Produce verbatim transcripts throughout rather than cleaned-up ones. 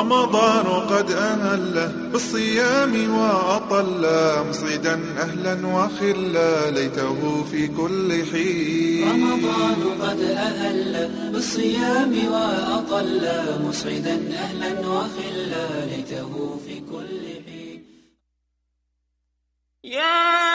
رمضان قد أهل بالصيام وأطل مصعدا أهلا وخلا ليته في كل حين. رمضان قد أهل بالصيام وأطل مصعدا أهلا وخلا ليته في كل حين. يا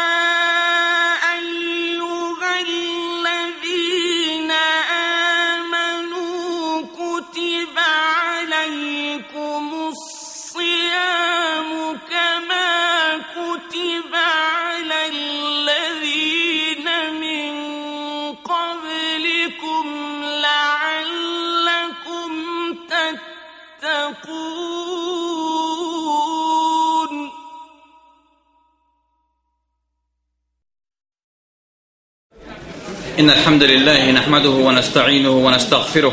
إن الحمد لله نحمده ونستعينه ونستغفره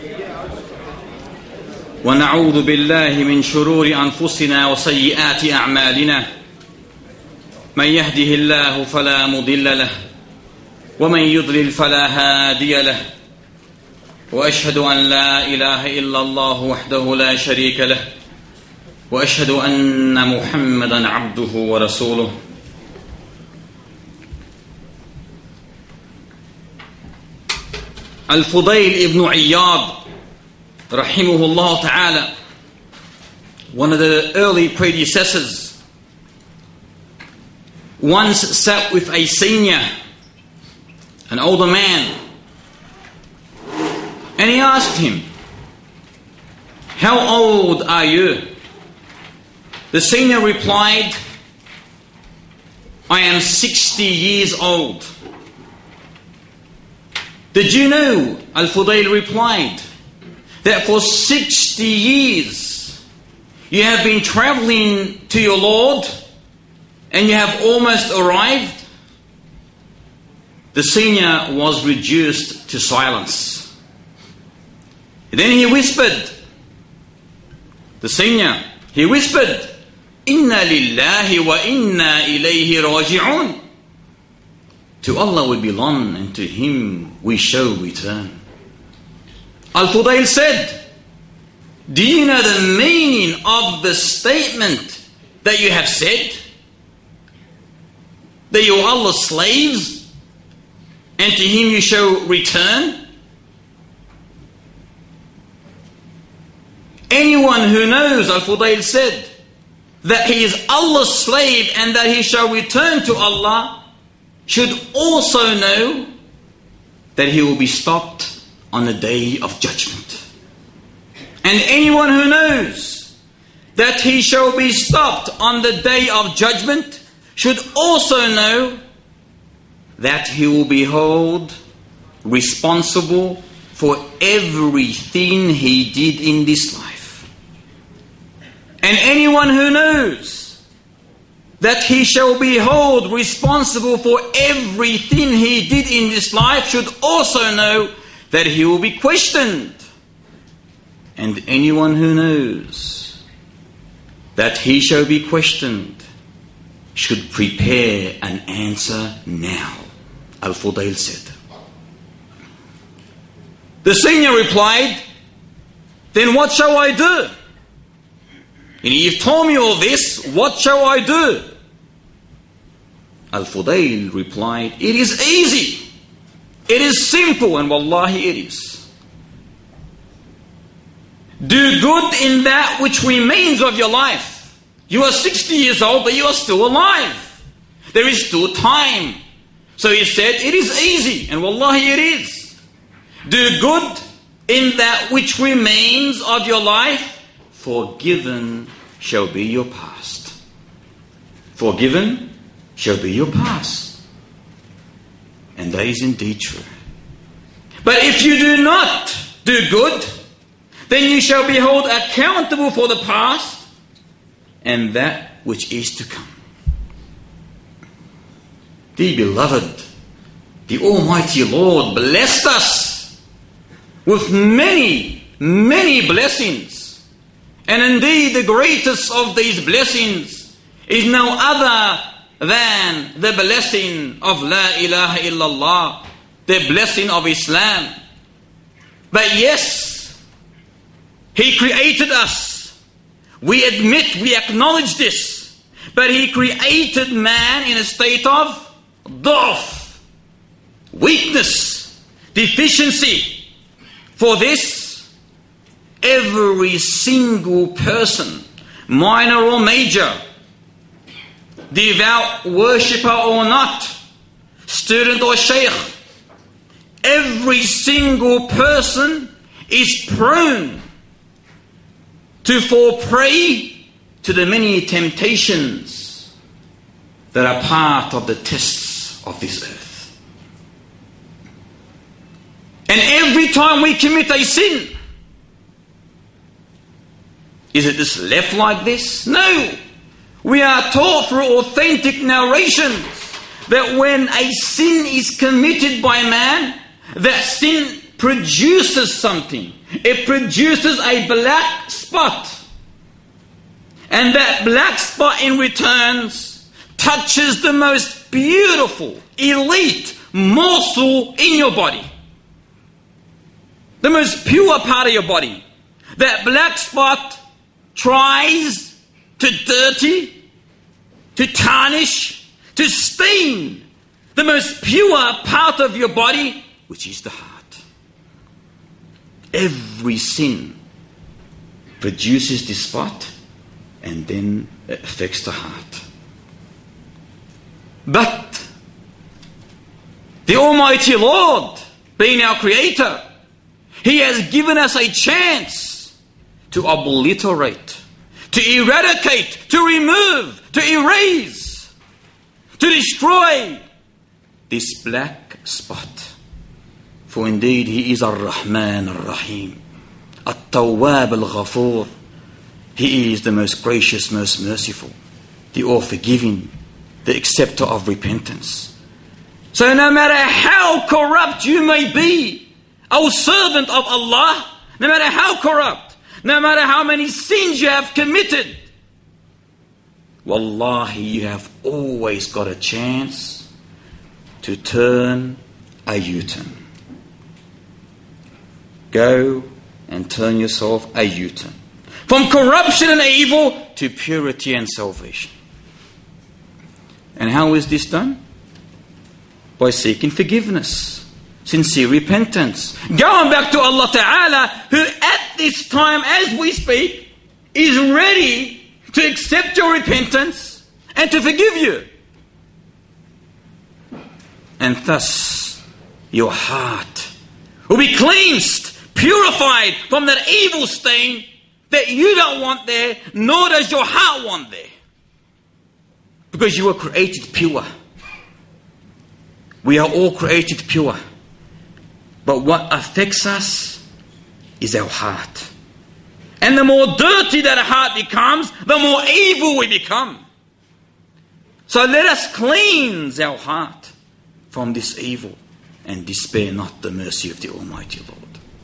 ونعوذ بالله من شرور أنفسنا وسيئات أعمالنا. من يهده الله فلا مضل له ومن يضلل فلا هادي له، وأشهد أن لا إله إلا الله وحده لا شريك له، وأشهد أن محمدا عبده ورسوله. Al-Fudayl ibn Iyad, rahimahullah ta'ala, one of the early predecessors, once sat with a senior, an older man, and he asked him, "How old are you?" The senior replied, "I am sixty years old." "Did you know," Al-Fudayl replied, "that for sixty years you have been traveling to your Lord and you have almost arrived?" The senior was reduced to silence. Then he whispered, the senior, he whispered, "Inna lillahi wa inna ilayhi raji'un." To Allah we belong and to Him we shall return. Al-Fudayl said, "Do you know the meaning of the statement that you have said? That you are Allah's slaves and to Him you shall return?" Anyone who knows, Al-Fudayl said, that he is Allah's slave and that he shall return to Allah should also know that he will be stopped on the day of judgment. And anyone who knows that he shall be stopped on the day of judgment should also know that he will be held responsible for everything he did in this life. And anyone who knows that he shall be held responsible for everything he did in this life should also know that he will be questioned. And anyone who knows that he shall be questioned should prepare an answer now, Al-Fudayl said. The senior replied, "Then what shall I do? And you've told me all this, what shall I do?" Al-Fudayl replied, "It is easy. It is simple, and wallahi it is. Do good in that which remains of your life. You are sixty years old, but you are still alive. There is still time." So he said, "It is easy, and wallahi it is. Do good in that which remains of your life. Forgiven shall be your past." Forgiven shall be your past. And that is indeed true. But if you do not do good, then you shall be held accountable for the past and that which is to come. Dear beloved, the Almighty Lord blessed us with many, many blessings. And indeed the greatest of these blessings is no other than the blessing of La ilaha illallah, the blessing of Islam. But yes, He created us We admit, we acknowledge this. But He created man in a state of dhaf, weakness, deficiency. For this, every single person, minor or major, devout worshipper or not, student or sheikh, every single person is prone to fall prey to the many temptations that are part of the tests of this earth. And every time we commit a sin, is it just left like this? No. We are taught through authentic narrations that when a sin is committed by man, that sin produces something. It produces a black spot. And that black spot in return touches the most beautiful, elite morsel in your body. The most pure part of your body. That black spot tries to dirty, to tarnish, to stain the most pure part of your body, which is the heart. Every sin produces this spot and then it affects the heart. But the Almighty Lord, being our Creator, He has given us a chance to obliterate, to eradicate, to remove, to erase, to destroy this black spot. For indeed He is Ar-Rahman Ar-Rahim, At-Tawwab Al-Ghafur. He is the most gracious, most merciful, the all-forgiving, the acceptor of repentance. So no matter how corrupt you may be, O servant of Allah, no matter how corrupt, no matter how many sins you have committed, wallahi, you have always got a chance to turn a U-turn. Go and turn yourself a U-turn. From corruption and evil to purity and salvation. And how is this done? By seeking forgiveness, sincere repentance, going back to Allah Ta'ala, who at this time as we speak is ready to accept your repentance and to forgive you. And thus your heart will be cleansed, purified from that evil stain that you don't want there, nor does your heart want there. Because you were created pure. We are all created pure. But what affects us is our heart. And the more dirty that heart becomes, the more evil we become. So let us cleanse our heart from this evil and despair not the mercy of the Almighty Lord.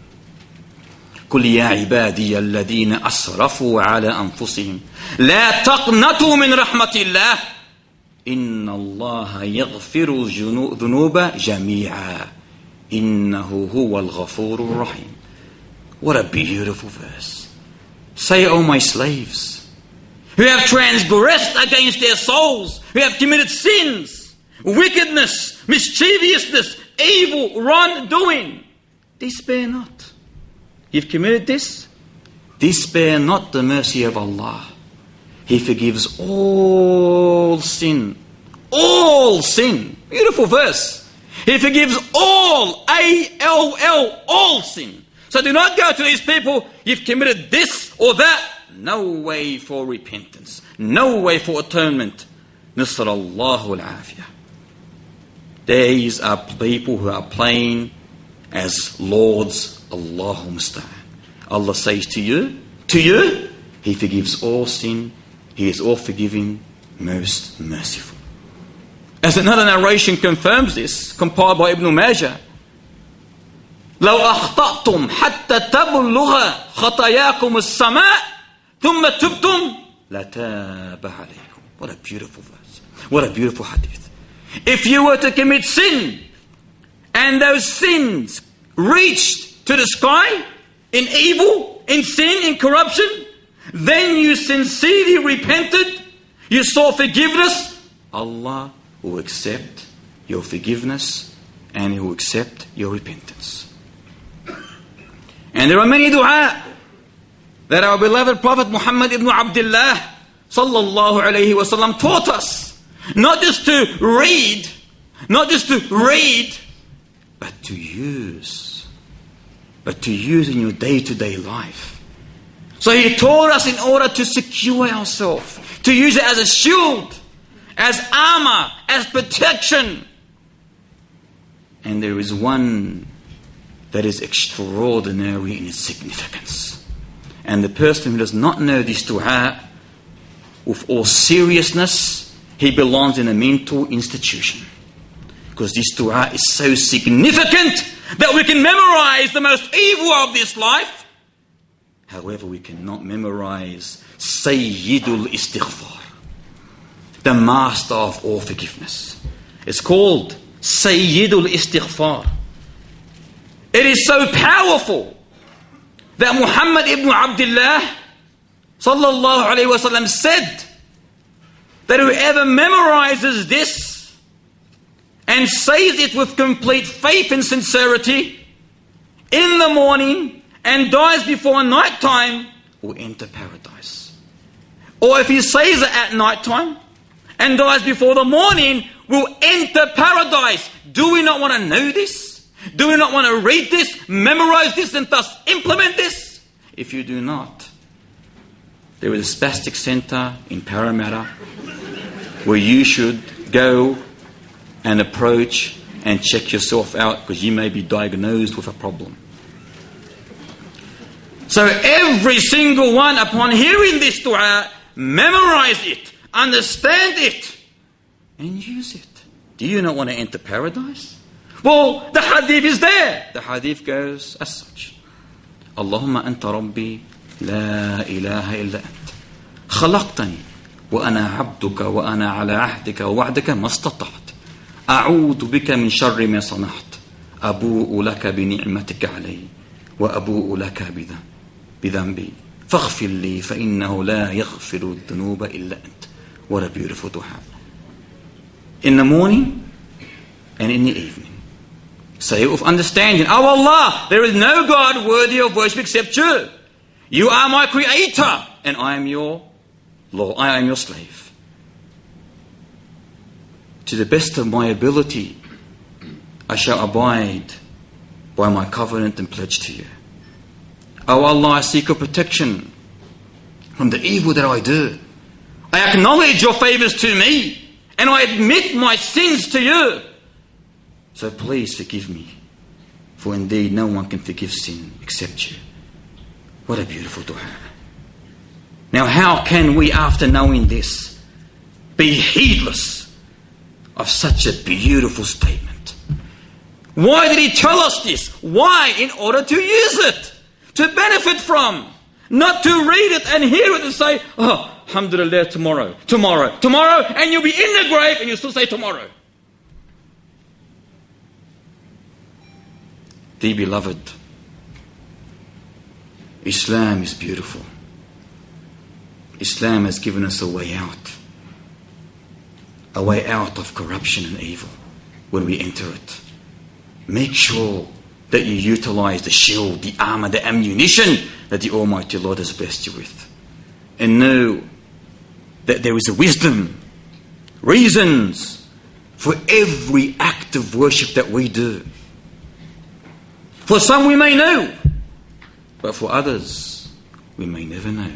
قل يا عبادي الذين أسرفوا على أنفسهم لا تقنطوا من رحمة الله إن الله يغفر الذنوب جميعا إنه هو الغفور الرحيم. What a beautiful verse. Say, O my slaves, who have transgressed against their souls, who have committed sins, wickedness, mischievousness, evil, wrongdoing, despair not. You've committed this? Despair not the mercy of Allah. He forgives all sin. All sin. Beautiful verse. He forgives all, A L L, all sin. So do not go to these people, you've committed this or that. No way for repentance. No way for atonement. Nasr Allahu al-afiyah. These are people who are playing as lords. Allahumma musta'an. Allah says to you, to you, He forgives all sin. He is all forgiving, most merciful. As another narration confirms this, compiled by Ibn Majah, لو أخطأتم حتى تبلغ خطاياكم السماء ثم تبتم لتاب عليكم. What a beautiful verse. What a beautiful hadith. If you were to commit sin and those sins reached to the sky in evil, in sin, in corruption, then you sincerely repented, you sought forgiveness, Allah will accept your forgiveness and He will accept your repentance. And there are many dua that our beloved Prophet Muhammad ibn Abdullah sallallahu alayhi wa sallam taught us. Not just to read, not just to read, but to use. But to use in your day-to-day life. So He taught us in order to secure ourselves, to use it as a shield, as armor, as protection. And there is one that is extraordinary in its significance. And the person who does not know this dua, with all seriousness, he belongs in a mental institution. Because this dua is so significant that we can memorize the most evil of this life. However, we cannot memorize Sayyidul Istighfar, the master of all forgiveness. It's called Sayyidul Istighfar. It is so powerful that Muhammad ibn Abdullah sallallahu alayhi wa sallam said that whoever memorizes this and says it with complete faith and sincerity in the morning and dies before night time will enter paradise. Or if he says it at night time and dies before the morning, will enter paradise. Do we not want to know this? Do we not want to read this, memorize this, and thus implement this? If you do not, there is a spastic center in Parramatta where you should go and approach and check yourself out, because you may be diagnosed with a problem. So every single one, upon hearing this dua, memorize it, understand it, and use it. Do you not want to enter paradise? Well, the hadith is there. The hadith goes as such. Allahumma anta rabbi la ilaha illa ant. Khalaqtani wa ana abduka wa ana ala ahdika wa wa'daka mastata'at. A'udhu bika min sharri ma sanaht. Abu'u laka bi ni'matika alayhi wa abu'u laka bidhanbi. Faghfir li fa innahu la yaghfiru dhunuba illa ant. What a beautiful dua. In the morning and in the evening. Say it with understanding. Oh Allah, there is no God worthy of worship except you. You are my creator and I am your Lord. I am your slave. To the best of my ability, I shall abide by my covenant and pledge to you. Oh Allah, I seek your protection from the evil that I do. I acknowledge your favors to me and I admit my sins to you. So please forgive me, for indeed no one can forgive sin except you. What a beautiful dua. Now how can we, after knowing this, be heedless of such a beautiful statement? Why did He tell us this? Why? In order to use it, to benefit from, not to read it and hear it and say, oh, alhamdulillah, tomorrow, tomorrow, tomorrow, and you'll be in the grave and you'll still say tomorrow. Dear beloved, Islam is beautiful. Islam has given us a way out. A way out of corruption and evil when we enter it. Make sure that you utilize the shield, the armor, the ammunition that the Almighty Lord has blessed you with. And know that there is a wisdom, reasons for every act of worship that we do. For some we may know, but for others we may never know.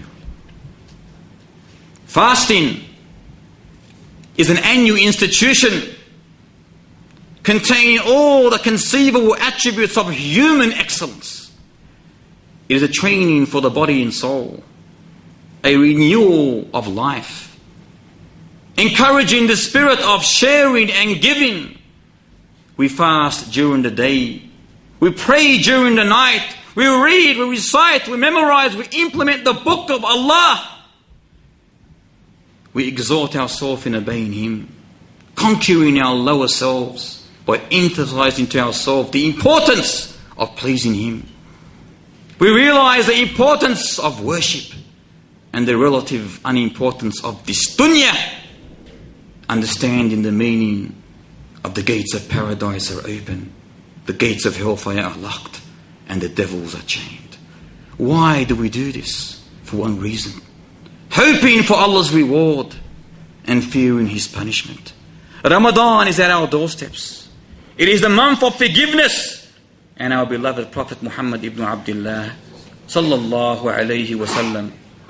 Fasting is an annual institution containing all the conceivable attributes of human excellence. It is a training for the body and soul, a renewal of life, encouraging the spirit of sharing and giving. We fast during the day. We pray during the night. We read, we recite, we memorize, we implement the book of Allah. We exhort ourselves in obeying Him, conquering our lower selves by emphasizing to ourselves the importance of pleasing Him. We realize the importance of worship and the relative unimportance of this dunya, understanding the meaning of the gates of paradise are open, the gates of hellfire are locked, and the devils are chained. Why do we do this? For one reason: hoping for Allah's reward and fearing His punishment. Ramadan is at our doorsteps. It is the month of forgiveness, and our beloved Prophet Muhammad ibn Abdullah sallallahu alayhi wa sallam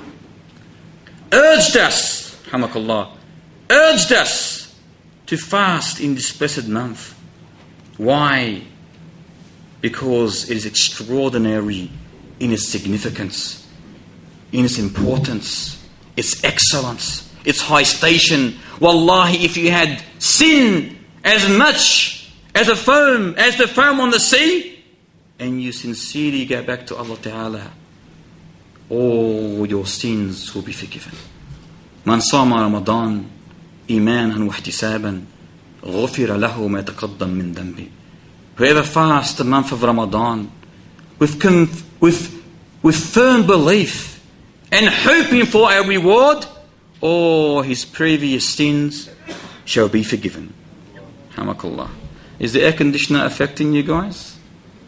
urged us, hamakallah, urged us to fast in this blessed month. Why? Because it is extraordinary in its significance, in its importance, its excellence, its high station. Wallahi, if you had sin as much as a foam, as the foam on the sea, and you sincerely go back to Allah Ta'ala, all your sins will be forgiven. Man sama Ramadan imanan wa ihtisaban ghufira lahu ma taqaddam min dhanbi. Whoever fasts the month of Ramadan with, conf- with, with firm belief and hoping for a reward, all his previous sins shall be forgiven. Hamakallah. Is the air conditioner affecting you guys?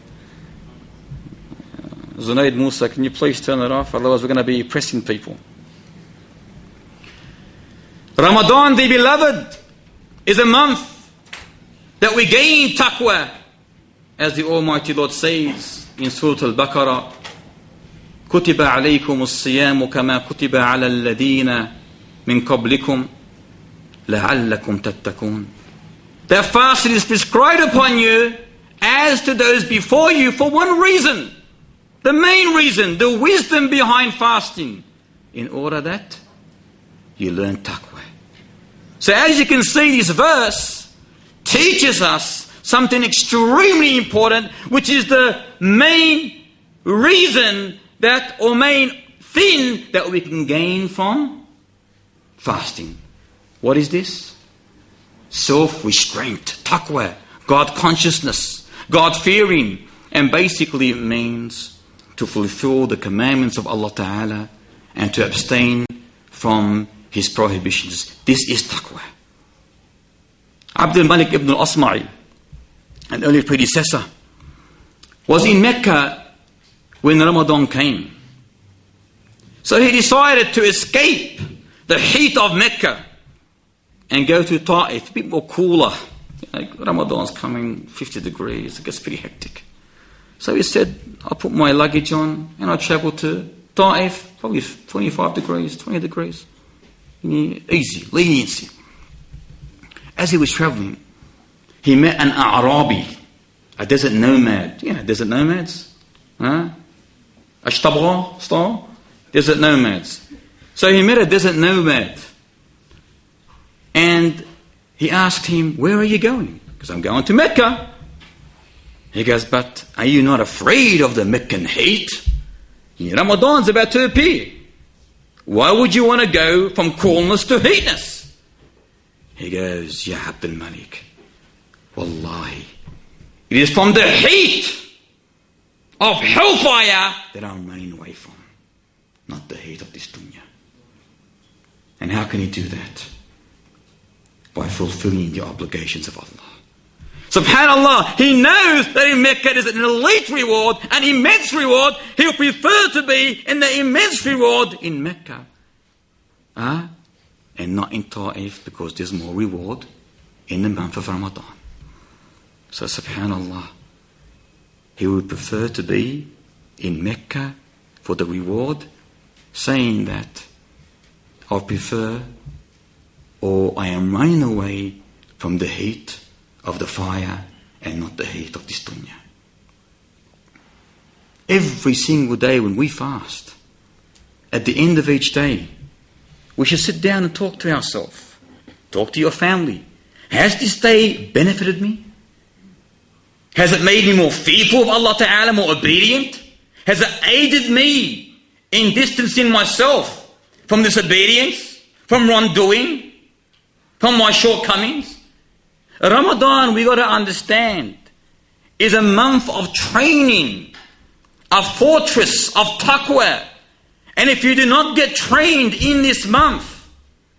Zunaid Musa, can you please turn it off? Otherwise we're going to be pressing people. Ramadan, the beloved, is a month that we gain taqwa. As the Almighty Lord says in Surah Al-Baqarah, كُتِبَ عَلَيْكُمُ الصِّيَامُ كَمَا كُتِبَ عَلَى الَّذِينَ مِنْ قَبْلِكُمْ لَعَلَّكُمْ تَتَّقُونَ. That fasting is prescribed upon you as to those before you for one reason. The main reason, the wisdom behind fasting, in order that you learn taqwa. So as you can see, this verse teaches us something extremely important, which is the main reason that, or main thing that we can gain from fasting. What is this? Self-restraint, taqwa, God consciousness, God fearing, and basically it means to fulfill the commandments of Allah Ta'ala and to abstain from His prohibitions. This is taqwa. Abdul Malik ibn al-Asma'i, an early predecessor, was in Mecca when Ramadan came. So he decided to escape the heat of Mecca and go to Ta'if, a bit more cooler. Like Ramadan's coming, fifty degrees, it gets pretty hectic. So he said, I'll put my luggage on and I'll travel to Ta'if, probably twenty-five degrees, twenty degrees. Easy, leniency. As he was traveling, he met an A'rabi, a desert nomad. You know, desert nomads? Huh? Ashtabra style? Desert nomads. So he met a desert nomad. And he asked him, where are you going? Because I'm going to Mecca. He goes, but are you not afraid of the Meccan heat? Ramadan's about to appear. Why would you want to go from coolness to heatness? He goes, Ya Abdul Malik, Wallahi, it is from the heat of hellfire that I'm running away from, not the heat of this dunya. And how can he do that? By fulfilling the obligations of Allah. SubhanAllah, he knows that in Mecca there's an elite reward, an immense reward. He'll prefer to be in the immense reward in Mecca. Huh? And not in Ta'if, because there's more reward in the month of Ramadan. So SubhanAllah, he would prefer to be in Mecca for the reward, saying that I prefer, or I am running away from the heat of the fire and not the heat of this dunya. Every single day when we fast, at the end of each day, we should sit down and talk to ourselves. Talk to your family. Has this day benefited me? Has it made me more fearful of Allah Ta'ala, more obedient? Has it aided me in distancing myself from disobedience, from wrongdoing, from my shortcomings? Ramadan, we got to understand, is a month of training, a fortress of taqwa, And if you do not get trained in this month,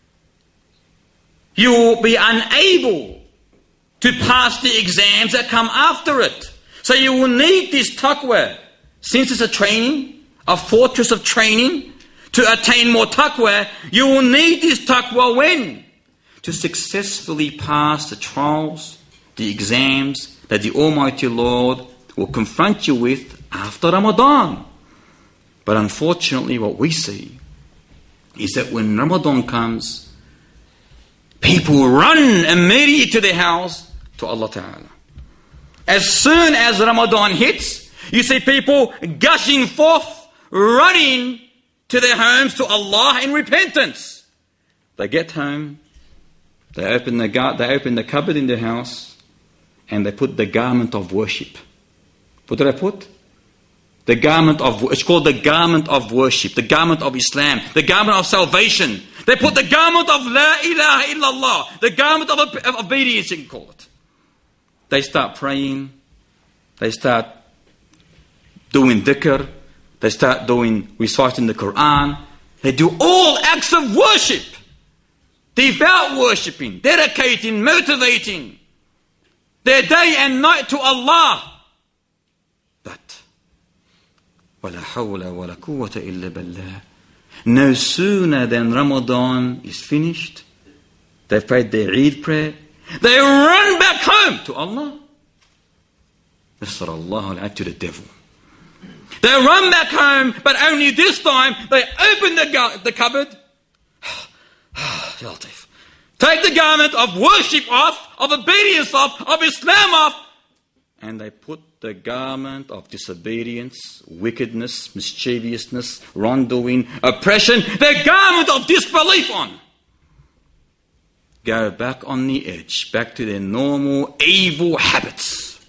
you will be unable to pass the exams that come after it. So you will need this taqwa. Since it's a training, a fortress of training, to attain more taqwa, you will need this taqwa when? To successfully pass the trials, the exams that the Almighty Lord will confront you with after Ramadan. But unfortunately what we see is that when Ramadan comes, people run immediately to their house to Allah Ta'ala. As soon as Ramadan hits, you see people gushing forth, running to their homes to Allah in repentance. They get home, they open the gar- they open the cupboard in their house, and they put the garment of worship. What did I put? The garment of, it's called the garment of worship, the garment of Islam, the garment of salvation. They put the garment of La ilaha illallah, the garment of, of obedience, you can call it. They start praying, they start doing dhikr, they start doing, reciting the Quran. They do all acts of worship, devout worshipping, dedicating, motivating their day and night to Allah. But وَلَا حَوْلَ وَلَا قُوَّةَ إِلَّا بِاللَّهِ. No sooner than Ramadan is finished, they've prayed their Eid prayer, they run back home to Allah. Nasr Allah to the devil. They run back home, but only this time they open the, gu- the cupboard. Take the garment of worship off, of obedience off, of Islam off, and they put the garment of disobedience, wickedness, mischievousness, wrongdoing, oppression, the garment of disbelief on. Go back on the edge, back to their normal evil habits.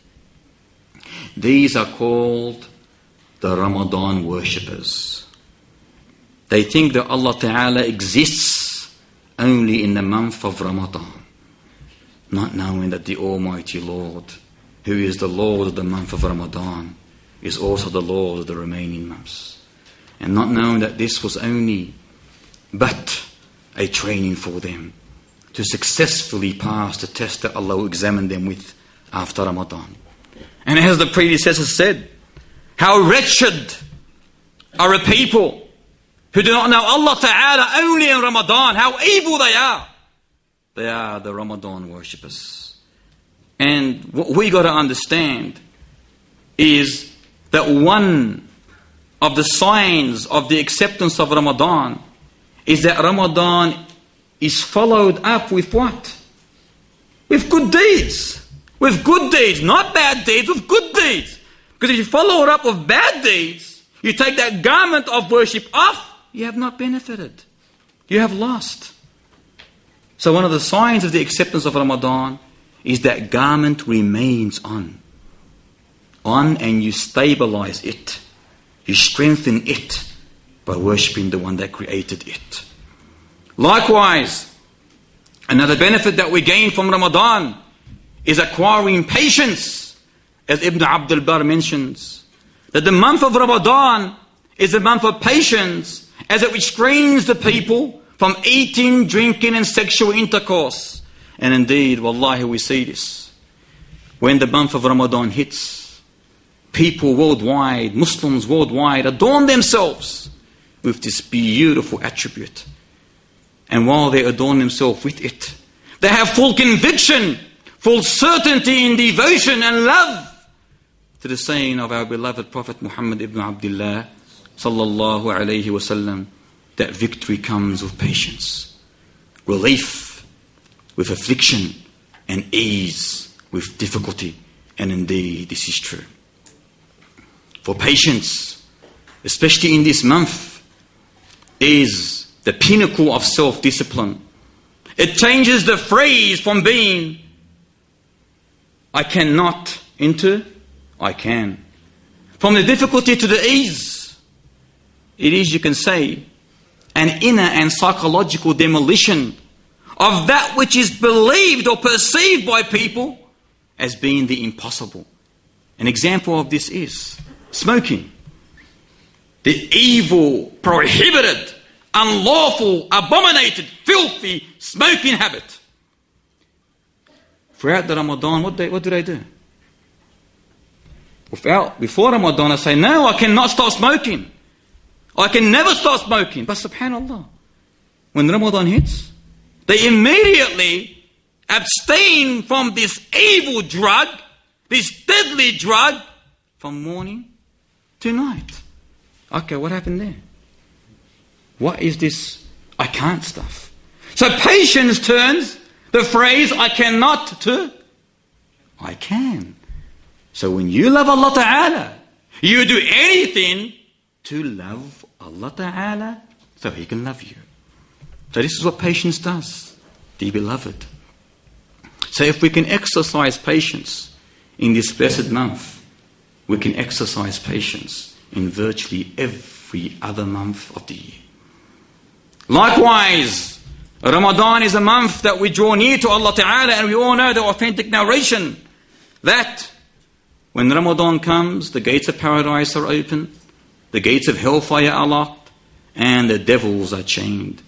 These are called the Ramadan worshippers. They think that Allah Ta'ala exists only in the month of Ramadan, not knowing that the Almighty Lord, who is the Lord of the month of Ramadan, is also the Lord of the remaining months. And not knowing that this was only but a training for them to successfully pass the test that Allah will examine them with after Ramadan. And as the predecessor said, how wretched are a people who do not know Allah Ta'ala only in Ramadan, how evil they are. They are the Ramadan worshippers. And what we got to understand is that one of the signs of the acceptance of Ramadan is that Ramadan is followed up with what? With good deeds. With good deeds, not bad deeds, with good deeds. Because if you follow it up with bad deeds, you take that garment of worship off, you have not benefited. You have lost. So one of the signs of the acceptance of Ramadan is that garment remains on. On, and you stabilize it. You strengthen it by worshipping the one that created it. Likewise, another benefit that we gain from Ramadan is acquiring patience. As Ibn Abdul Barr mentions, that the month of Ramadan is a month of patience, as it restrains the people from eating, drinking and sexual intercourse. And indeed, wallahi, we see this. When the month of Ramadan hits, people worldwide, Muslims worldwide, adorn themselves with this beautiful attribute. And while they adorn themselves with it, they have full conviction, full certainty in devotion and love to the saying of our beloved Prophet Muhammad ibn Abdullah sallallahu alayhi wasallam, that victory comes with patience, relief with affliction, and ease with difficulty. And indeed, this is true. For patience, especially in this month, is the pinnacle of self-discipline. It changes the phrase from being I cannot into I can. From the difficulty to the ease. It is, you can say, an inner and psychological demolition of that which is believed or perceived by people as being the impossible. An example of this is smoking. the evil, prohibited, unlawful, abominated, filthy, smoking habit. Throughout the Ramadan, what, they, what do they do? Without, before Ramadan, I say, no, I cannot stop smoking. I can never stop smoking. But subhanAllah, when Ramadan hits, they immediately abstain from this evil drug, this deadly drug, from morning to night. Okay, what happened there? What is this I can't stuff? So patience turns the phrase I cannot to I can. So when you love Allah Ta'ala, you do anything to love Allah Ta'ala so He can love you. So this is what patience does, dear beloved. So if we can exercise patience in this blessed month, we can exercise patience in virtually every other month of the year. Likewise, Ramadan is a month that we draw near to Allah Ta'ala, and we all know the authentic narration that when Ramadan comes, the gates of paradise are open, the gates of hellfire are locked, and the devils are chained.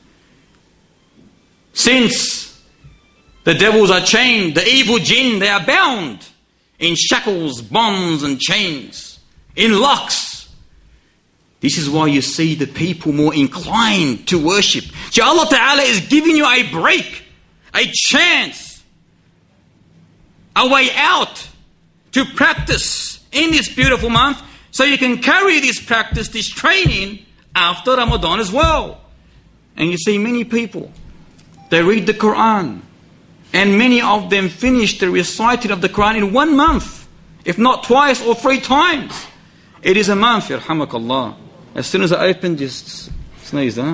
Since the devils are chained, the evil jinn, they are bound in shackles, bonds and chains, in locks. This is why you see the people more inclined to worship. So Allah Ta'ala is giving you a break, a chance, a way out to practice in this beautiful month, so you can carry this practice, this training after Ramadan as well. And you see many people, they read the Quran, and many of them finish the reciting of the Quran in one month, if not twice or three times. It is a month, yarhamakallah. As soon as I open, just sneeze, huh?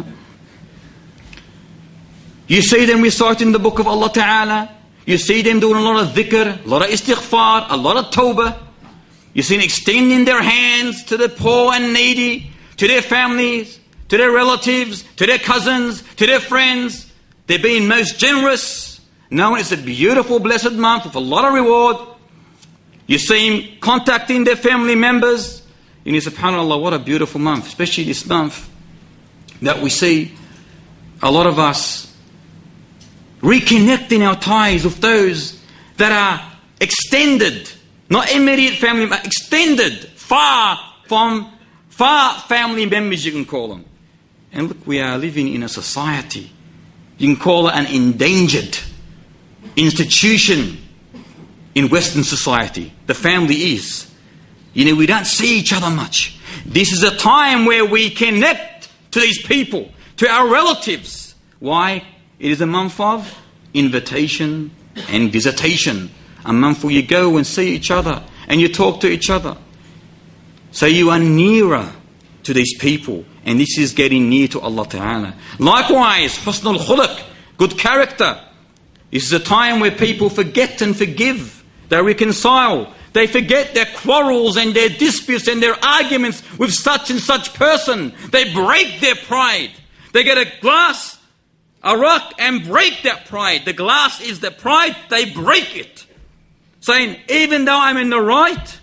You see them reciting the book of Allah Ta'ala. You see them doing a lot of dhikr, a lot of istighfar, a lot of tawbah. You see them extending their hands to the poor and needy, to their families, to their relatives, to their cousins, to their friends. They're being most generous, knowing it's a beautiful, blessed month with a lot of reward. You see them contacting their family members. And you say, subhanAllah, what a beautiful month, especially this month that we see a lot of us reconnecting our ties with those that are extended, not immediate family, but extended, far from, far family members, you can call them. And look, we are living in a society, you can call it an endangered institution in Western society. The family is. You know, we don't see each other much. This is a time where we connect to these people, to our relatives. Why? It is a month of invitation and visitation. A month where you go and see each other and you talk to each other. So you are nearer to these people, and this is getting near to Allah Ta'ala. Likewise, husnul khuluq, good character. This is a time where people forget and forgive. They reconcile. They forget their quarrels and their disputes and their arguments with such and such person. They break their pride. They get a glass, a rock, and break that pride. The glass is the pride, they break it. Saying, even though I'm in the right,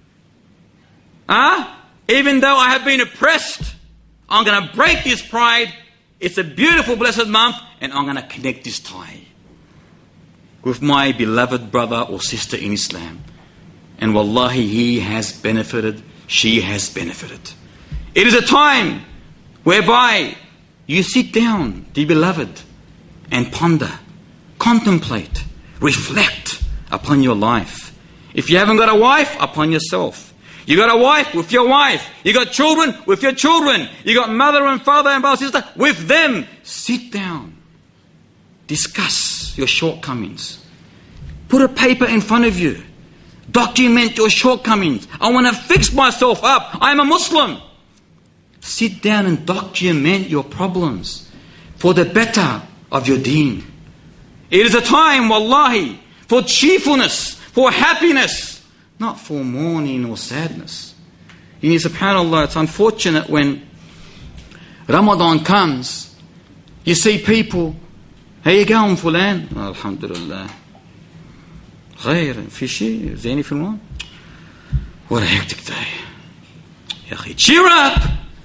ah, even though I have been oppressed, I'm going to break this pride. It's a beautiful, blessed month, and I'm going to connect this tie with my beloved brother or sister in Islam. And wallahi, he has benefited, she has benefited. It is a time whereby you sit down, dear beloved, and ponder, contemplate, reflect upon your life. If you haven't got a wife, upon yourself. You got a wife, with your wife. You got children, with your children. You got mother and father and brother and sister, with them. Sit down. Discuss your shortcomings. Put a paper in front of you. Document your shortcomings. I want to fix myself up. I'm a Muslim. Sit down and document your problems for the better of your deen. It is a time, wallahi, for cheerfulness, for happiness, not for mourning or sadness. You know, subhanAllah, it's unfortunate when Ramadan comes, you see people, how you going, fulan? Alhamdulillah. غير في شيء زيني في الماء. What a hectic day. يا أخي, cheer up.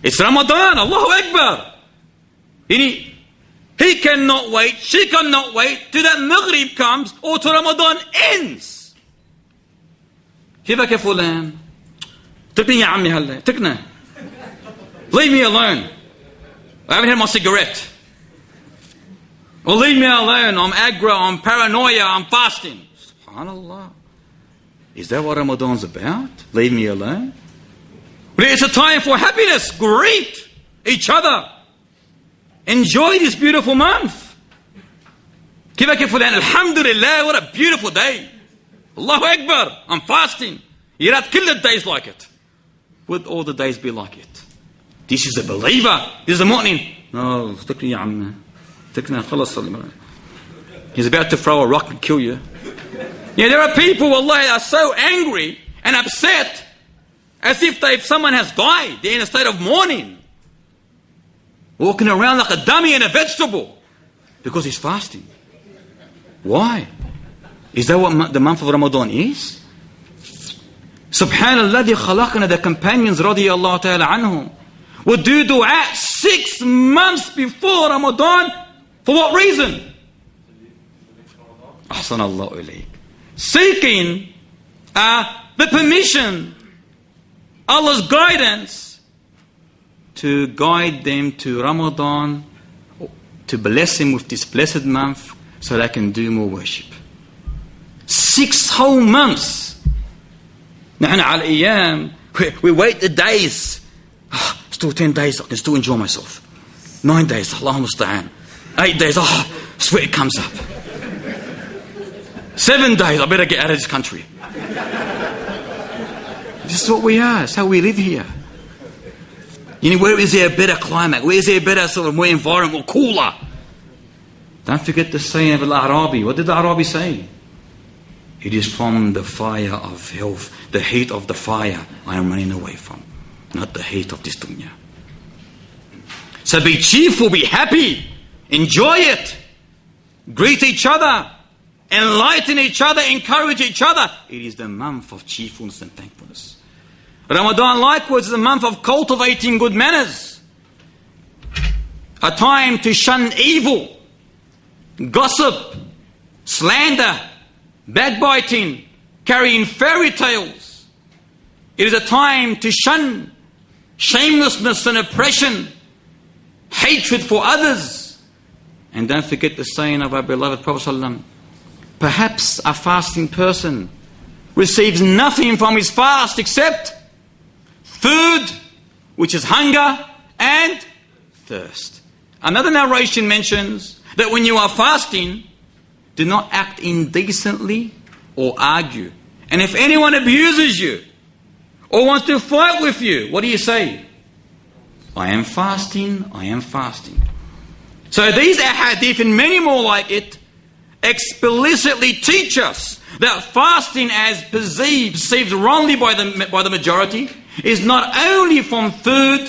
It's Ramadan, Allahu Akbar. He, he cannot wait, she cannot wait till that Maghrib comes or till Ramadan ends. كيفك يا فلان؟ اتركني يا عمي هلا، اتركنا. Leave me alone. I haven't had my cigarette. Or leave me alone, I'm aggro, I'm paranoia, I'm fasting. SubhanAllah. Is that what Ramadan's about? Leave me alone? But it's a time for happiness. Greet each other. Enjoy this beautiful month. كيفك يا فلان؟ Alhamdulillah, what a beautiful day. Allahu Akbar, I'm fasting. Yirat kill the days like it. Would all the days be like it? This is a believer. This is a mu'min. No, استكني يا عم. استكني خلاص صلي مرة. He's about to throw a rock and kill you. Yeah, there are people, wallahi, are so angry and upset as if they, if someone has died. They're in a state of mourning. Walking around like a dummy and a vegetable. Because he's fasting. Why? Is that what the month of Ramadan is? Subhanallah, the khalaqna, the companions, radiyallahu ta'ala anhum, would do dua six months before Ramadan. For what reason? Ahsanallahu ilayk. Seeking uh, the permission, Allah's guidance to guide them to Ramadan, to bless them with this blessed month so they can do more worship. Six whole months. نحن على الأيام, we wait the days. Oh, still ten days, I can still enjoy myself. Nine days, Allahumma musta'an. Eight days, oh, sweat comes up. Seven days, I better get out of this country. This is what we are. It's how we live here. You know, where is there a better climate? Where is there a better sort of more environment, more cooler? Don't forget the saying of Al-Arabi. What did the Arabi say? It is from the fire of health, the heat of the fire I am running away from, not the heat of this dunya. So be cheerful, be happy, enjoy it, greet each other, enlighten each other, encourage each other. It is the month of cheerfulness and thankfulness. Ramadan likewise is a month of cultivating good manners, a time to shun evil, gossip, slander, backbiting, carrying fairy tales. It is a time to shun shamelessness and oppression, hatred for others. And don't forget the saying of our beloved Prophet ﷺ, perhaps a fasting person receives nothing from his fast except food, which is hunger and thirst. Another narration mentions that when you are fasting, do not act indecently or argue. And if anyone abuses you or wants to fight with you, what do you say? I am fasting, I am fasting. So these ahadith and many more like it explicitly teach us that fasting, as perceived, perceived wrongly by the, by the majority, is not only from food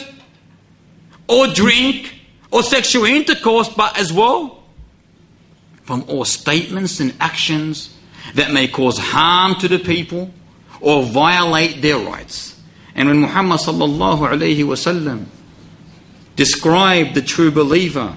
or drink or sexual intercourse, but as well from all statements and actions that may cause harm to the people or violate their rights. And when Muhammad sallallahu alayhi wasallam described the true believer,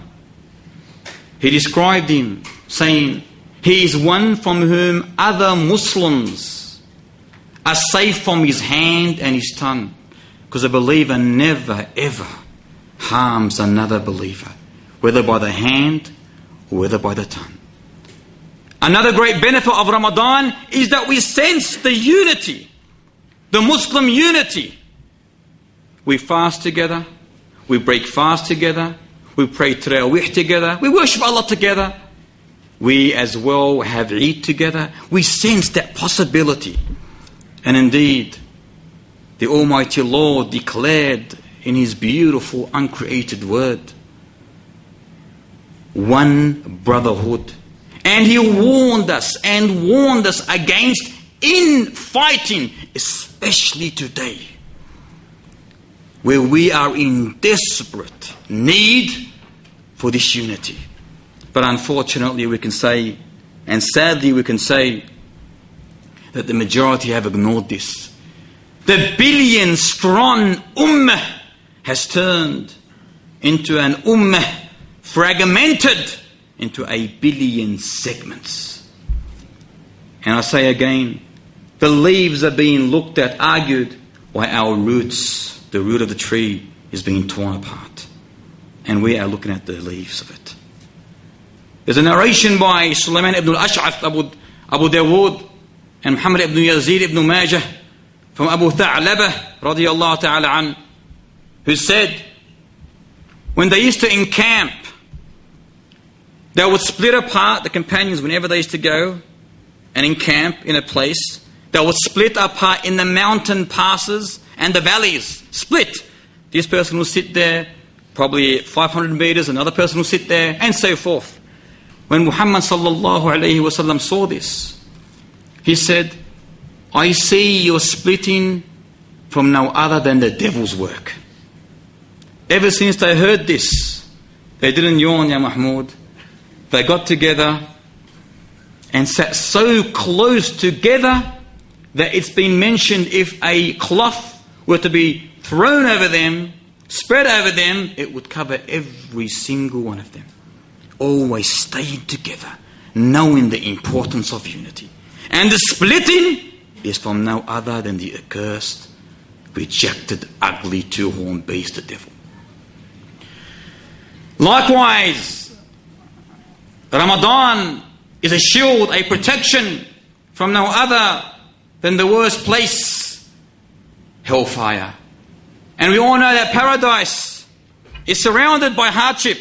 he described him saying, he is one from whom other Muslims are safe from his hand and his tongue. Because a believer never ever harms another believer, whether by the hand or whether by the tongue. Another great benefit of Ramadan is that we sense the unity, the Muslim unity. We fast together, we break fast together, we pray Tarawih together, we worship Allah together. We as well have Eid together. We sense that possibility. And indeed, the Almighty Lord declared in His beautiful uncreated word, one brotherhood. And He warned us and warned us against infighting, especially today, where we are in desperate need for this unity. But unfortunately we can say, and sadly we can say, that the majority have ignored this. The billion strong ummah has turned into an ummah fragmented into a billion segments. And I say again, the leaves are being looked at, argued, while our roots, the root of the tree, is being torn apart. And we are looking at the leaves of it. There's a narration by Sulaiman ibn al-Ash'ath, Abu, Abu Dawood, and Muhammad ibn Yazid ibn Majah, from Abu Tha'labah, radiyallahu ta'ala an, who said, when they used to encamp, they would split apart, the companions, whenever they used to go and encamp in a place, they would split apart in the mountain passes and the valleys. Split. This person will sit there, probably five hundred meters, another person will sit there, and so forth. When Muhammad sallallahu alayhi wa sallam saw this, he said, I see you're splitting from no other than the devil's work. Ever since they heard this, they didn't yawn, Ya Mahmoud. They got together and sat so close together that it's been mentioned if a cloth were to be thrown over them, spread over them, it would cover every single one of them. Always staying together, knowing the importance of unity. And the splitting is from no other than the accursed, rejected, ugly, two-horned beast, the devil. Likewise, Ramadan is a shield, a protection from no other than the worst place, hellfire. And we all know that paradise is surrounded by hardship,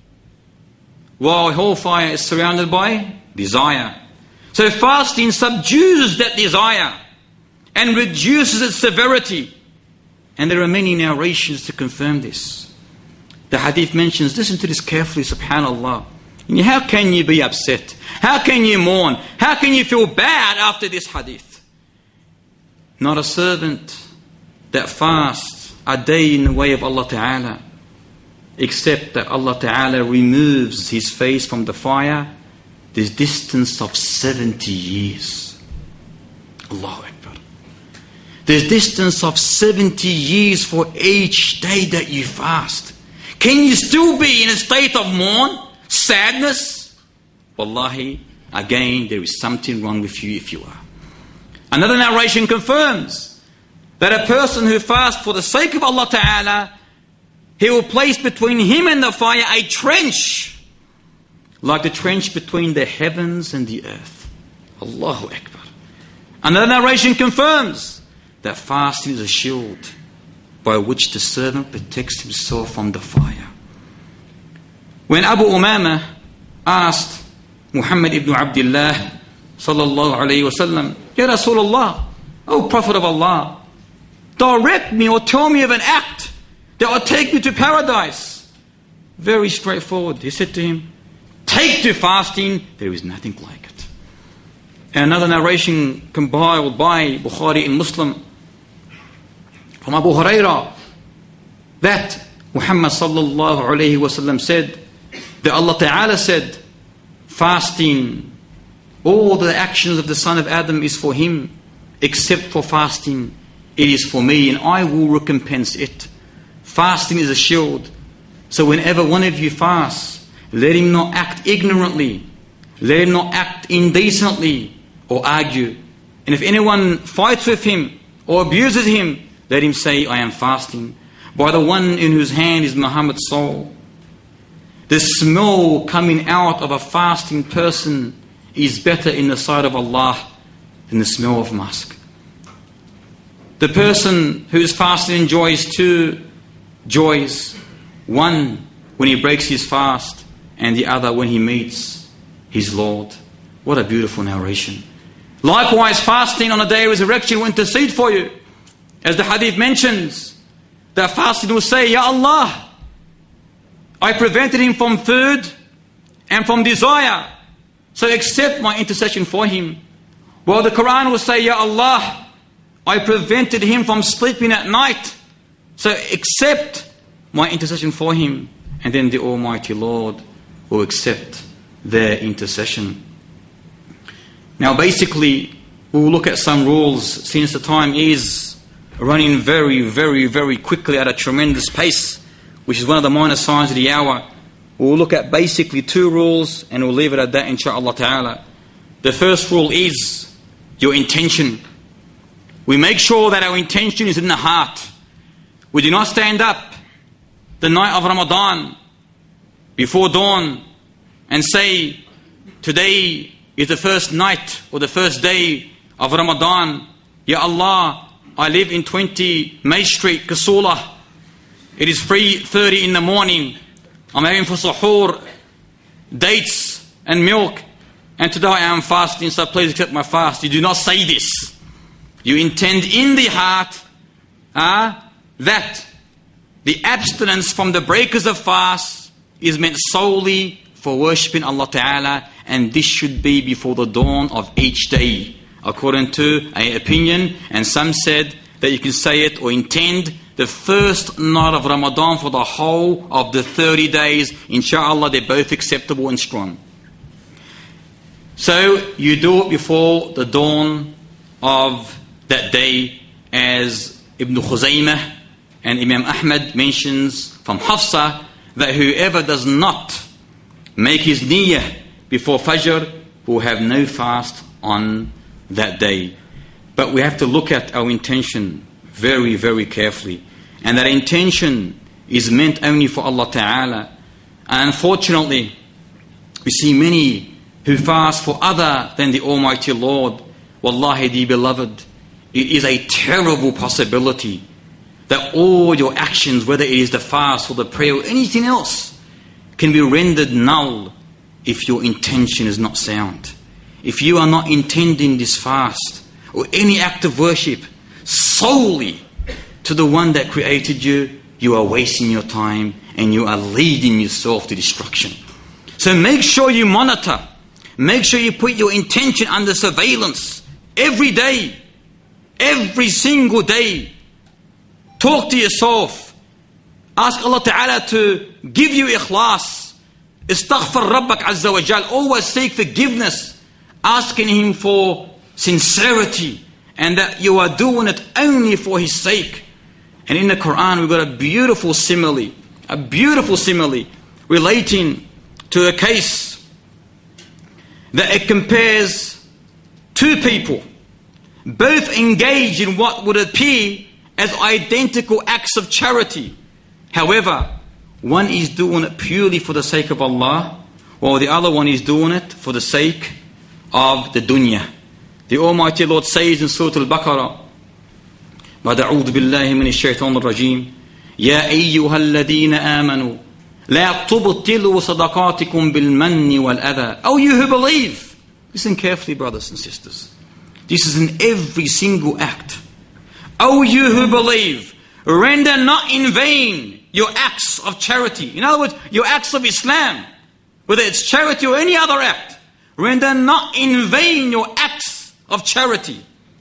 while hellfire is surrounded by desire. So fasting subdues that desire and reduces its severity. And there are many narrations to confirm this. The hadith mentions, listen to this carefully, subhanallah. How can you be upset? How can you mourn? How can you feel bad after this hadith? Not a servant that fasts a day in the way of Allah Ta'ala, except that Allah Ta'ala removes his face from the fire this distance of seventy years. Allahu Akbar. There's distance of seventy years for each day that you fast. Can you still be in a state of mourn? Sadness? Wallahi, again, there is something wrong with you if you are. Another narration confirms that a person who fasts for the sake of Allah Ta'ala, he will place between him and the fire a trench, like the trench between the heavens and the earth. Allahu Akbar. Another narration confirms that fasting is a shield by which the servant protects himself from the fire. When Abu Umama asked Muhammad ibn Abdullah sallallahu alayhi wa sallam, Ya Rasulullah, O Prophet of Allah, direct me or tell me of an act that will take me to paradise. Very straightforward. He said to him, take to fasting, there is nothing like it. And another narration compiled by Bukhari and Muslim from Abu Hurairah, that Muhammad sallallahu alayhi wa sallam said, that Allah Ta'ala said, fasting, all the actions of the son of Adam is for him, except for fasting, it is for me, and I will recompense it. Fasting is a shield. So whenever one of you fasts, let him not act ignorantly, let him not act indecently or argue. And if anyone fights with him or abuses him, let him say, I am fasting by the one in whose hand is Muhammad's soul. The smell coming out of a fasting person is better in the sight of Allah than the smell of musk. The person who is fasting enjoys two joys. One, when he breaks his fast, and the other when he meets his Lord. What a beautiful narration. Likewise, fasting on the day of resurrection will intercede for you. As the hadith mentions, that fasting will say, Ya Allah, I prevented him from food and from desire, so accept my intercession for him. While the Quran will say, Ya Allah, I prevented him from sleeping at night, so accept my intercession for him. And then the Almighty Lord will accept their intercession. Now basically, we will look at some rules, since the time is running very, very, very quickly at a tremendous pace, which is one of the minor signs of the hour. We'll look at basically two rules and we'll leave it at that, inshaAllah ta'ala. The first rule is your intention. We make sure that our intention is in the heart. We do not stand up the night of Ramadan before dawn and say, today is the first night or the first day of Ramadan. Ya Allah, I live in twenty May Street, Kasula. It is three thirty in the morning. I'm having for suhoor dates and milk. And today I am fasting, so please accept my fast. You do not say this. You intend in the heart uh, that the abstinence from the breakers of fast is meant solely for worshipping Allah Ta'ala, and this should be before the dawn of each day, according to an opinion. And some said that you can say it or intend the first night of Ramadan for the whole of the thirty days. Insha'Allah, they're both acceptable and strong. So you do it before the dawn of that day, as Ibn Khuzaymah and Imam Ahmad mentions from Hafsa, that whoever does not make his niyyah before Fajr will have no fast on that day. But we have to look at our intention very, very carefully. And that intention is meant only for Allah Ta'ala. And unfortunately, we see many who fast for other than the Almighty Lord. Wallahi, dear beloved, it is a terrible possibility that all your actions, whether it is the fast or the prayer or anything else, can be rendered null if your intention is not sound. If you are not intending this fast or any act of worship solely to the one that created you, you are wasting your time and you are leading yourself to destruction. So make sure you monitor. Make sure you put your intention under surveillance every day, every single day. Talk to yourself. Ask Allah Ta'ala to give you ikhlas. Istaghfar Rabbak Azza wa Jal. Always seek forgiveness, asking Him for sincerity and that you are doing it only for His sake. And in the Quran we've got a beautiful simile, a beautiful simile relating to a case that it compares two people, both engaged in what would appear as identical acts of charity. However, one is doing it purely for the sake of Allah, while the other one is doing it for the sake of the dunya. The Almighty Lord says in Surah Al-Baqarah, وَدَعُوذُ بِاللَّهِ مِنَ الشَّيْطَانِ الرَّجِيمِ يَا أَيُّهَا الَّذِينَ آمَنُوا لَا تُبْطِلُوا صَدَقَاتِكُمْ بِالْمَنِّ وَالْأَذَى. Oh, you who believe! Listen carefully, brothers and sisters. This is in every single act. Oh, you who believe, render not in vain your acts of charity. In other words, your acts of Islam, whether it's charity or any other act, render not in vain your acts of charity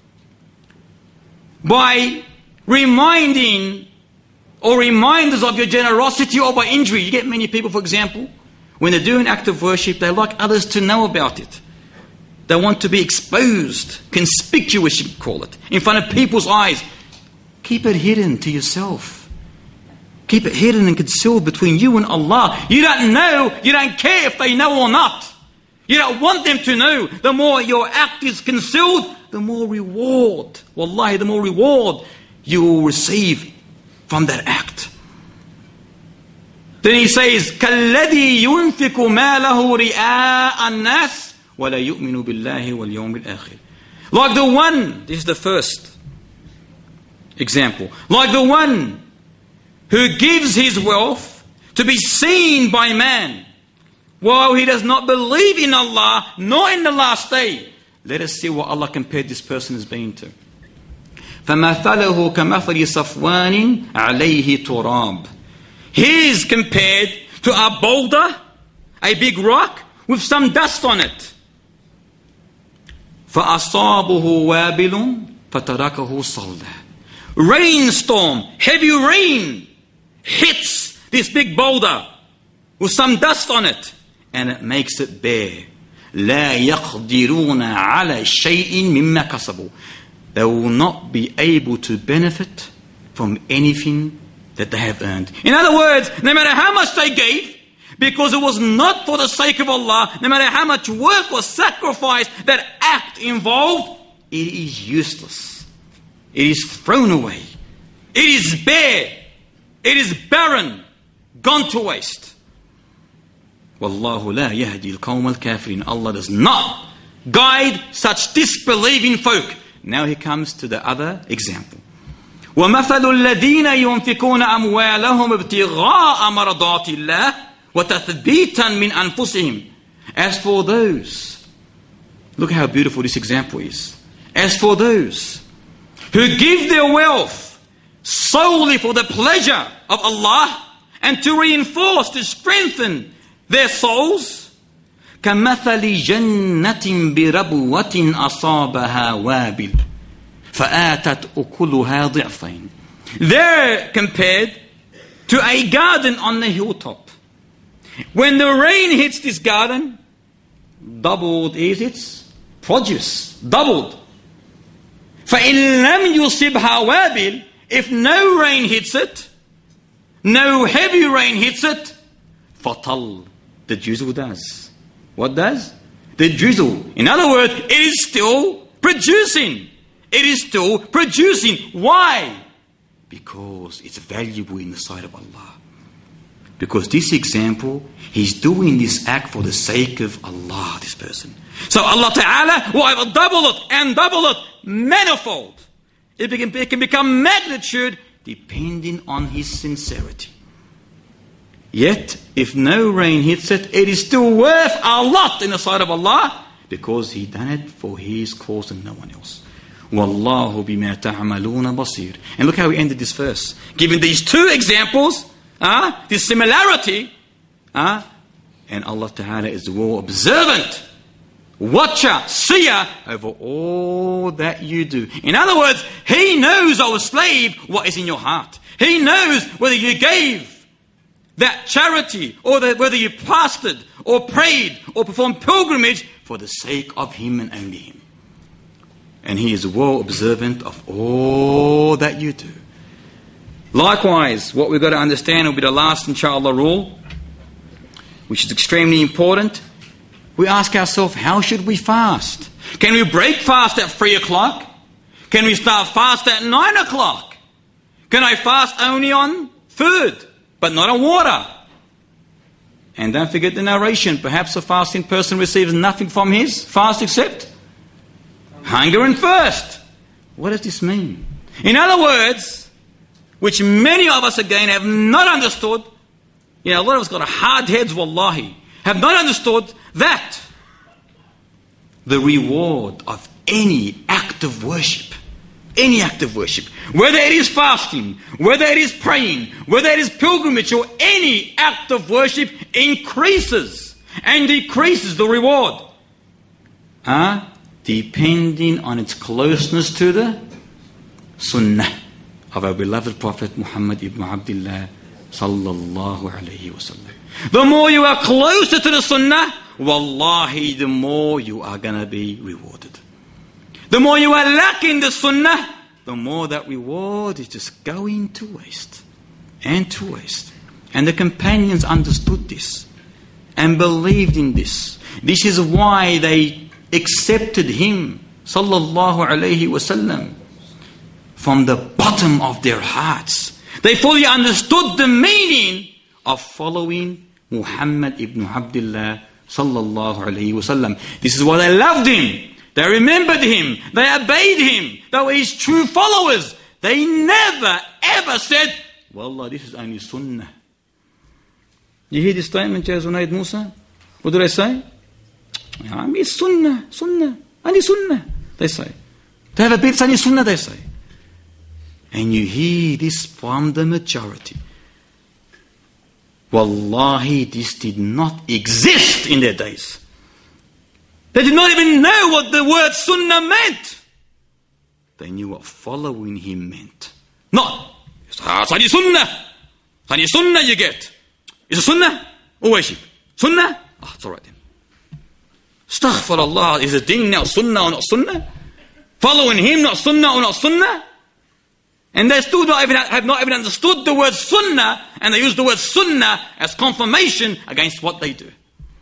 by reminding or reminders of your generosity or by injury. You get many people, for example, when they do an act of worship, they like others to know about it. They want to be exposed, conspicuous, you call it, in front of people's eyes. Keep it hidden to yourself. Keep it hidden and concealed between you and Allah. You don't know, you don't care if they know or not. You don't want them to know. The more your act is concealed, the more reward, wallahi, the more reward you will receive from that act. Then he says, كَالَّذِي يُنْفِقُ مَالَهُ رِئَاءَ النَّاسِ وَلَا يُؤْمِنُ بِاللَّهِ وَالْيَوْمِ الْآخِرِ. Like the one, this is the first example, like the one who gives his wealth to be seen by man, while he does not believe in Allah, nor in the last day. Let us see what Allah compared this person as being to. فَمَثَلَهُ كَمَثَلِ صَفْوَانٍ عَلَيْهِ تُرَابٍ. He is compared to a boulder, a big rock, with some dust on it. فَأَصَابُهُ وَابِلٌ فَتَرَكَهُ صَلْدًا. Rainstorm, heavy rain hits this big boulder with some dust on it, and it makes it bare. لا يقدرون على شيء مما كسبوا. they will not be able to benefit from anything that they have earned. In other words, no matter how much they gave, because it was not for the sake of Allah, no matter how much work or sacrifice that act involved, it is useless. It is thrown away. It is bare. It is barren. Gone to waste. Wallahu la yahdi al-qawm al-kafirin. Allah does not guide such disbelieving folk. Now he comes to the other example. وَمَثَلُ الَّذِينَ يُنْفِقُونَ أَمْوَالَهُمْ ابْتِغَاءَ مَرَضَاتِ اللَّهِ وَتَثْبِيتًا مِنْ أَنفُسِهِمْ. As for those, look how beautiful this example is. As for those who give their wealth solely for the pleasure of Allah and to reinforce, to strengthen their souls, كَمَثَلِ جَنَّةٍ بِرَبْوَةٍ أَصَابَهَا وَابِلٌ فَآتَتْ أُكُلُهَا ضِعْفَيْنِ. They're compared to a garden on the hilltop. When the rain hits this garden, doubled is its produce. Doubled. فَإِن لَمْ يُصِبْهَا وَابِلٌ. If no rain hits it, no heavy rain hits it, fatal, the drizzle does. What does? The drizzle. In other words, it is still producing. It is still producing. Why? Because it's valuable in the sight of Allah. Because this example, he's doing this act for the sake of Allah, this person. So Allah Ta'ala will either double it and double it manifold. It can, it can become magnitude depending on his sincerity. Yet, if no rain hits it, it is still worth a lot in the sight of Allah because he done it for his cause and no one else. Wallahu bima ta'amaluna basir. And look how he ended this verse. Given these two examples, uh, this similarity, uh, and Allah Ta'ala is well observant, watcher, seer over all that you do. In other words, he knows, O slave, what is in your heart. He knows whether you gave that charity or that whether you fasted or prayed or performed pilgrimage for the sake of him and only him. And he is well observant of all that you do. Likewise, what we've got to understand will be the last inshallah rule, which is extremely important. We ask ourselves, how should we fast? Can we break fast at three o'clock? Can we start fast at nine o'clock? Can I fast only on food, but not on water? And don't forget the narration. Perhaps a fasting person receives nothing from his fast except hunger and thirst. What does this mean? In other words, which many of us again have not understood. You know, a lot of us got a hard heads, wallahi, have not understood that the reward of any act of worship, any act of worship, whether it is fasting, whether it is praying, whether it is pilgrimage, or any act of worship, increases and decreases the reward. Huh? Depending on its closeness to the sunnah of our beloved Prophet Muhammad ibn Abdullah sallallahu alayhi wa sallam. The more you are closer to the sunnah, wallahi, the more you are going to be rewarded. The more you are lacking the sunnah, the more that reward is just going to waste and to waste. And the companions understood this and believed in this. This is why they accepted him sallallahu alayhi wa sallam from the bottom of their hearts. They fully understood the meaning of following Muhammad ibn Abdullah sallallahu alayhi wa sallam. This is why they loved him. They remembered him. They obeyed him. They were his true followers. They never ever said, Wallah, this is only sunnah. You hear this statement, Ya Zunaid Musa? What do they say? I mean, sunnah, sunnah, only sunnah, they say. To have a bit, it's only sunnah, they say. And you hear this from the majority. Wallahi, this did not exist in their days. They did not even know what the word sunnah meant. They knew what following him meant. Not, it's only sunnah. It's only sunnah you get. Is it sunnah or worship? Sunnah? Ah, oh, it's all right then. Astaghfirullah, is a deen now sunnah or not sunnah? following him, not sunnah or not sunnah. And they still not even, have not even understood the word sunnah, and they use the word sunnah as confirmation against what they do.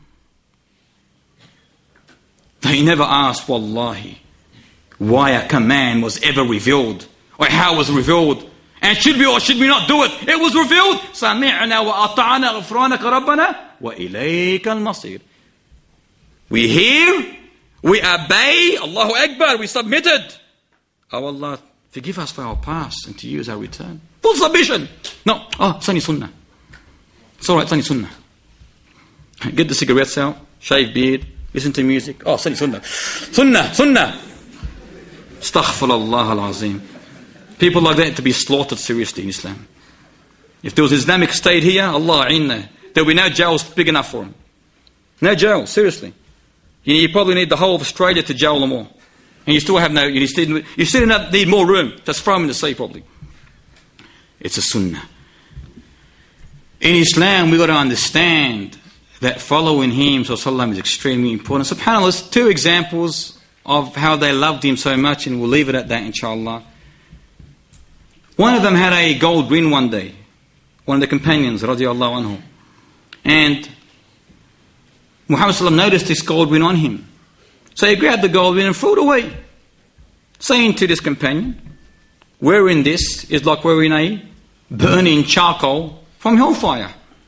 They never asked, wallahi, why a command was ever revealed, or how it was revealed, and should we or should we not do it. It was revealed. سَمِعْنَا وَأَطَعْنَا غُفْرَانَكَ رَبَّنَا وَإِلَيْكَ الْمَصِيرُ. We hear, we obey, Allahu Akbar, we submitted. Oh Allah, forgive us for our past, and to you is our return. Full submission. No, oh, it's only sunnah. It's alright, it's only sunnah. Get the cigarettes out, shave beard, listen to music. Oh, it's only sunnah. Sunnah, sunnah. Astaghfirullah al-Azim. People like that to be slaughtered seriously in Islam. If there was Islamic State here, Allah inna, there would be no jails big enough for them. No jail, seriously. You, you probably need the whole of Australia to jail them all. And you still have no, you still, you still need more room. Just throw them in the sea probably. It's a sunnah. In Islam, we've got to understand that following him sallallahu is extremely important. SubhanAllah, there's two examples of how they loved him so much, and we'll leave it at that, inshallah. One of them had a gold ring one day, one of the companions, radiallahu anhu. And Muhammad sallallahu noticed this gold ring on him. So he grabbed the gold ring and threw it away, saying to this companion, wearing this is like wearing a burning charcoal from hellfire.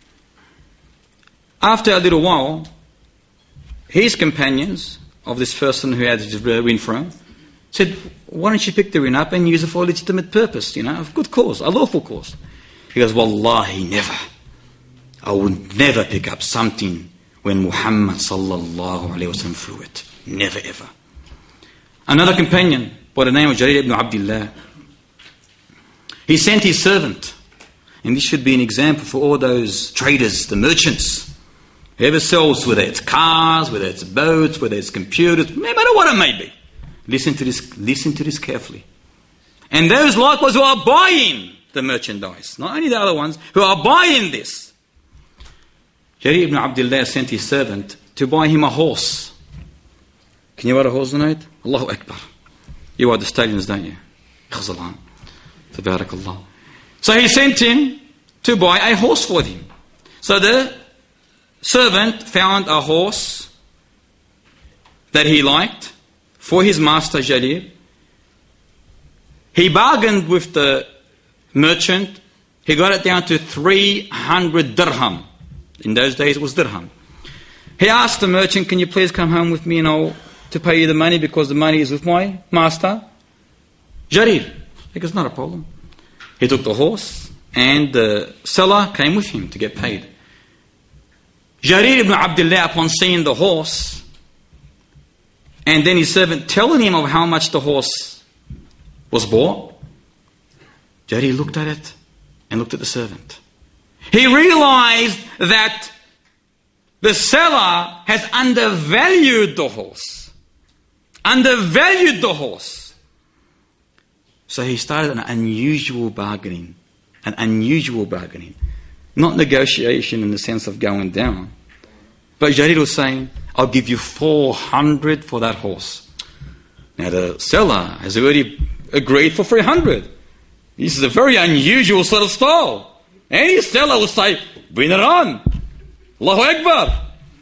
After a little while, his companions of this person who had his ring thrown said, why don't you pick the ring up and use it for a legitimate purpose, you know, of good cause, a lawful cause. He goes, wallahi, never. I would never pick up something when Muhammad sallallahu alayhi wa sallam threw it. Never ever. Another companion by the name of Jarir ibn Abdullah, he sent his servant, and this should be an example for all those traders, the merchants, whoever sells, whether it's cars, whether it's boats, whether it's computers, no matter what it may be. Listen to this, listen to this carefully. And those likewise who are buying the merchandise, not only the other ones, who are buying this. Jarir ibn Abdullah sent his servant to buy him a horse. Can you ride a horse tonight? Allahu Akbar. You are the stallions, don't you? Khazallah. Tabarakallah. So he sent him to buy a horse for him. So the servant found a horse that he liked for his master Jarir. He bargained with the merchant. He got it down to three hundred dirham. In those days it was dirham. He asked the merchant, can you please come home with me and I'll to pay you the money because the money is with my master Jarir. He goes, not a problem. He took the horse and the seller came with him to get paid. Jarir ibn Abdullah, upon seeing the horse and then his servant telling him of how much the horse was bought, Jarir looked at it and looked at the servant. He realized that the seller has undervalued the horse. Undervalued the horse. So he started an unusual bargaining. An unusual bargaining. Not negotiation in the sense of going down. But Jarir was saying, I'll give you four hundred for that horse. Now the seller has already agreed for three hundred. This is a very unusual sort of style. Any seller will say, bring it on. Allahu Akbar.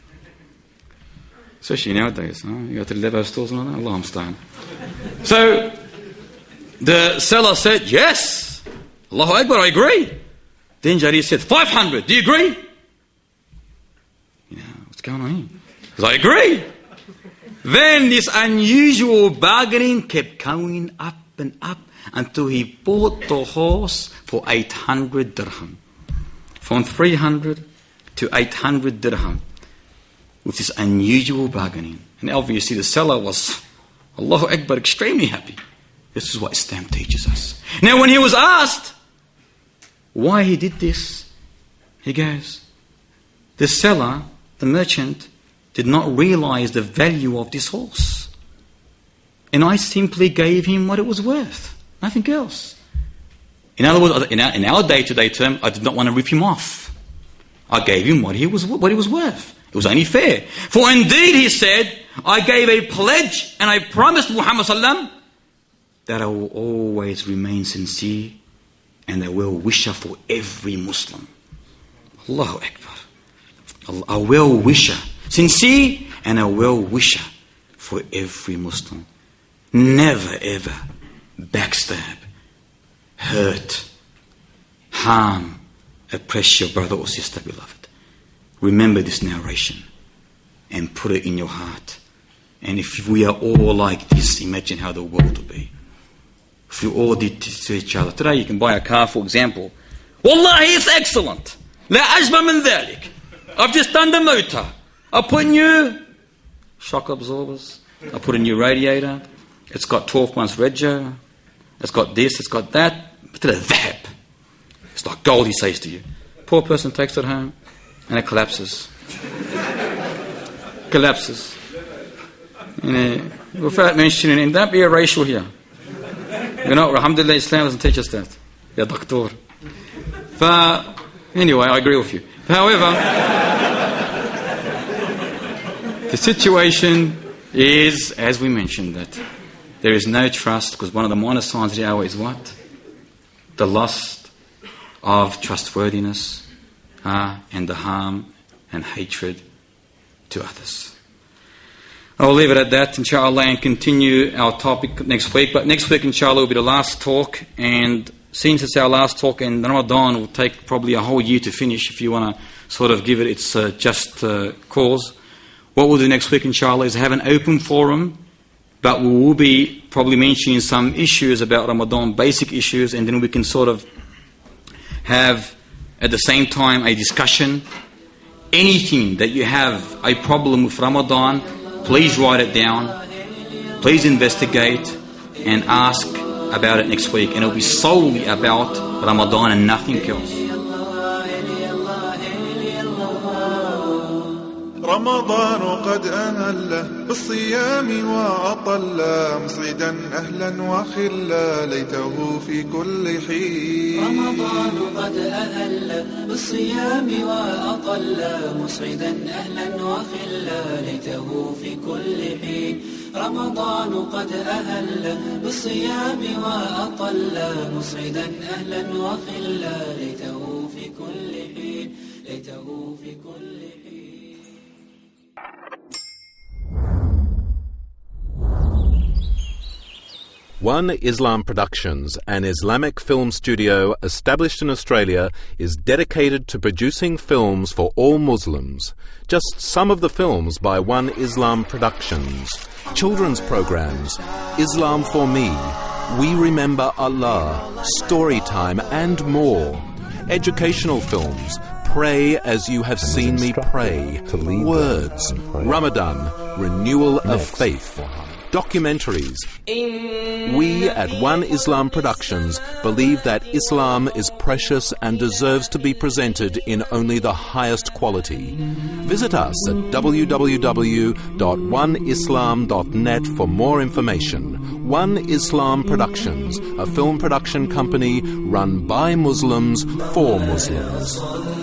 Especially nowadays, huh? You go to the Levo stores and all that. Allah musta'an. So the seller said, yes. Allahu Akbar, I agree. Then Jarir said, five hundred. Do you agree? You know, what's going on here? Because I agree. Then this unusual bargaining kept going up and up until he bought the horse for eight hundred dirham. From three hundred to eight hundred dirham. With this unusual bargaining. And obviously the seller was, Allahu Akbar, extremely happy. This is what Islam teaches us. Now when he was asked why he did this, he goes, the seller, the merchant, did not realize the value of this horse. And I simply gave him what it was worth. Nothing else. In other words, in our, in our day-to-day term, I did not want to rip him off. I gave him what he was, what he was worth. It was only fair. For indeed, he said, I gave a pledge and I promised Muhammad sallam that I will always remain sincere and a well-wisher for every Muslim. Allahu Akbar. A well-wisher. Sincere and a well-wisher for every Muslim. Never ever backstab, hurt, harm, oppress your brother or sister, beloved. Remember this narration and put it in your heart. And if we are all like this, imagine how the world will be. If we all did this to each other. Today you can buy a car, for example. Wallahi, it's excellent. La ajba min dhalik. I've just done the motor. I put new shock absorbers. I put a new radiator. It's got twelve months rego. It's got this, it's got that. But it's dhahab. It's like gold, he says to you. Poor person takes it home and it collapses. collapses. You know, without mentioning, and don't be a racial here. You know, alhamdulillah, Islam doesn't teach us that. Ya doctor. But anyway, I agree with you. However, the situation is, as we mentioned, that there is no trust, because one of the minor signs of the hour is what? The loss of trustworthiness uh, and the harm and hatred to others. I'll leave it at that, inshallah, and continue our topic next week. But next week, inshallah, will be the last talk. And since it's our last talk, and Ramadan will take probably a whole year to finish, if you want to sort of give it its uh, just uh, cause, what we'll do next week, inshallah, is have an open forum. But we will be probably mentioning some issues about Ramadan, basic issues, and then we can sort of have, at the same time, a discussion. Anything that you have a problem with Ramadan, please write it down, please investigate and ask about it next week. And it'll be solely about Ramadan and nothing else. رمضان قد أهل بالصيام وأطل مصعدا أهلا وخلا ليته في كل حين. رمضان قد أهل بالصيام وأطل مصعدا أهلا وخلا ليته في كل حين. رمضان قد أهل بالصيام وأطل مصعدا أهلا وخلا ليته في كل حين. ليته في كل حين. One Islam Productions, an Islamic film studio established in Australia, is dedicated to producing films for all Muslims. Just some of the films by One Islam Productions: children's programs, Islam for Me, We Remember Allah, Storytime, and more. Educational films, Pray as You Have Seen Me Pray, Words, Ramadan, Renewal of Faith. Documentaries. We at One Islam Productions believe that Islam is precious and deserves to be presented in only the highest quality. Visit us at w w w dot one islam dot net for more information. One Islam Productions, a film production company run by Muslims for Muslims.